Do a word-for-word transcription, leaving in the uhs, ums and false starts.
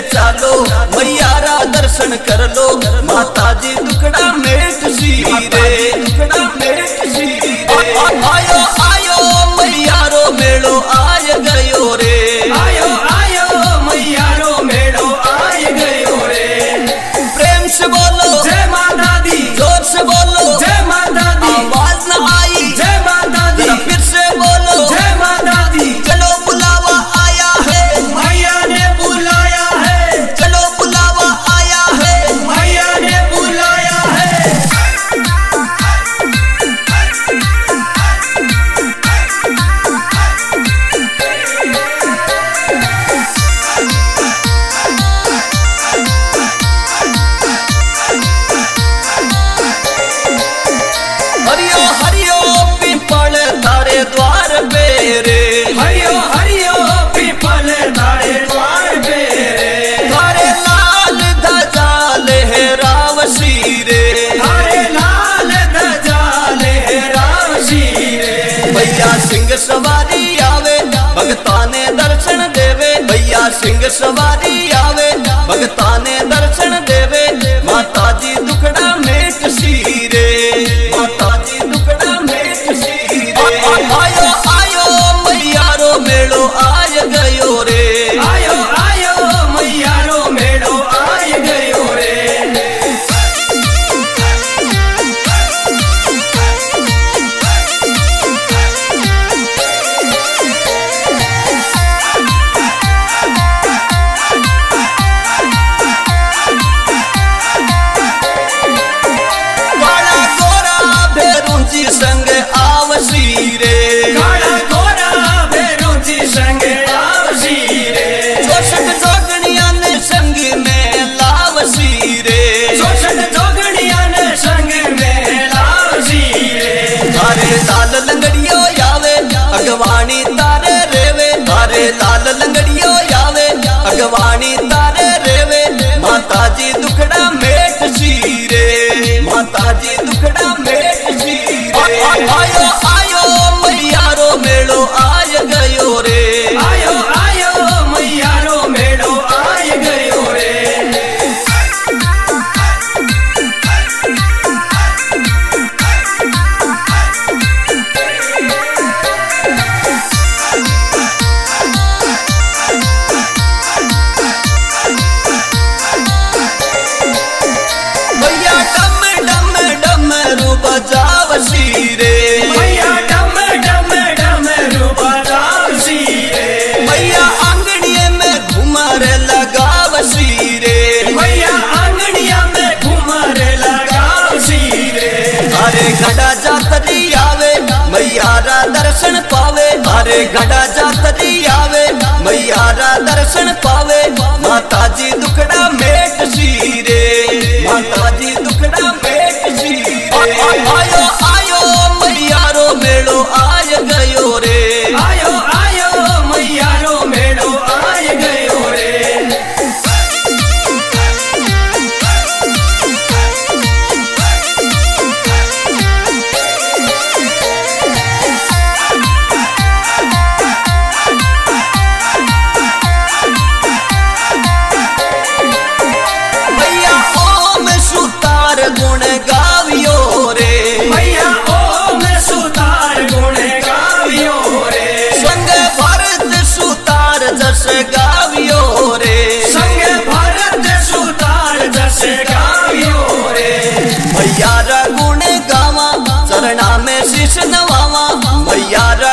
चालो मैया रा दर्शन कर लो। माता जी दुखड़ा मेट सी रे, दुखड़ा मेट सी रे। आयो आयो मैया रो मेड़ो आय गयो रे, आयो आयो मैया रो मेड़ो आय गयो रे। प्रेम से बोलो जय माता दी, जोर से बोलो जय माता दी। आवाज न आई जय माता दी, फिर से बोलो जय माता दी। चलो बुलावा आया है, मैया ने बुलाया है, चलो बुलावा आया है, मैया ने बुलाया है। हरियो हरियो पीपल तारे द्वार पे रे, हरियो हरियो पीपल तारे द्वार पे रे। तारे लाल ध्वजा लहराव सी रे, तारे लाल ध्वजा लहराव सी रे। भैया सिंह सवारी आवे भगता ने दर्शन देवे, भैया सिंह सवारी आवे भगता ने दर्शन देवे। माता जी दुखड़ा मेट सी रे, माता जी दुखड़ा मेट सी रे। आयो आयो मैया रो मेड़ो आय गयो रे, आयो आयो मैया रो मेड़ो आय गयो रे। काला गोरा भेरुंची संग आवसी रे, काला गोरा भेरुची संग आवसी रे। शोषक जोगणिया ने संग में लावसी रे, शोषण जोगड़िया ने संग में लावसी रे। तारे लाल लंगड़ियो यावे अगवानी तारे रेवे, तारे लाल लंगड़ियो यावे अगवानी तारे रेवे। माता जी दुखड़ा मेट सी रे, माता जी दुखड़ा मेट सी रे। आयो आयो मैया रो मेड़ो आय गयो रे, आयो आयो मैया रो मेड़ो आय गयो रे। भैया डम डम डम रू बजावसी रे, मैया डम डम डम रूपदासी रे। मैया आंगड़िए में घुमर लगावसी रे, मैया आंगड़िया में घूमर लगावसी रे। अरे गड़ा जातरी आवे मैया रा दर्शन पावे, अरे गड़ा जातरी आवे मैया रा दर्शन पावे। माता जी दुखड़ा मेट सी रे, माता जी दुखड़ा मेट सी रे। आयो आयो मैया रो मेड़ो आय गयो रे, आयो आयो मैया रो मेड़ो आय गयो रे। मैया ओम सुतार गुण गावियो रे, मैया ओम सुतार गुण गावियो रे। संग भरत सुतार जस गावियो रे, संग भरत सुतार जस गावियो रे। मैया रा गुण गावा चरणा में शीश नवावा, मैया रा